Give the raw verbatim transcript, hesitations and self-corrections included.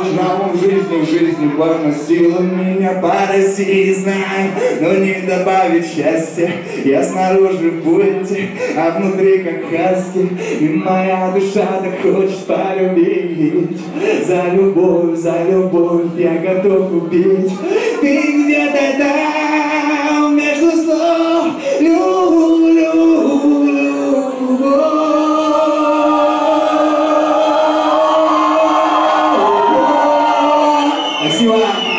Новым жизнью, жизни поносила меня по России, знаю, но не добавить счастья. Я снаружи в бунте, а внутри как хаски, и моя душа так хочет полюбить. За любовь, за любовь я готов убить. Ты где-то там, между слов, люблю, любовь. Спасибо.